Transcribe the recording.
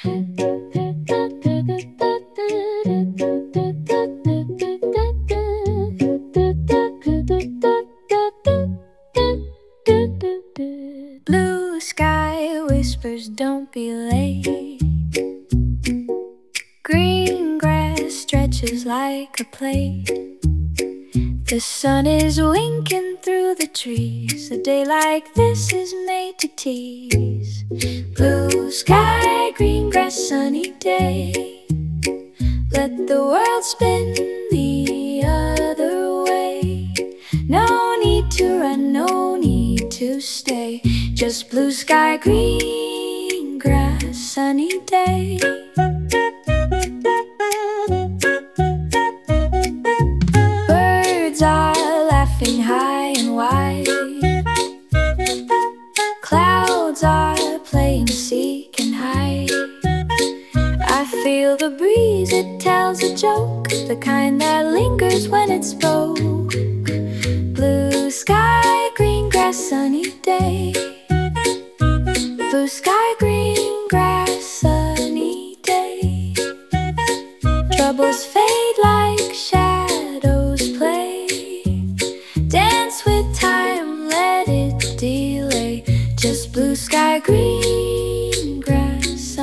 Blue sky whispers, don't be late. Green grass stretches like a plate. The sun is winking through the trees. A day like this is made to tease. Blue sky, green grass, sunny day. Let the world spin the other way. No need to run, no need to stay. Just blue sky, green grass, sunny day. Birds are laughing high and wide. Clouds are playing seek and hide. I feel the breeze, it tells a joke, the kind that lingers when it's spoke.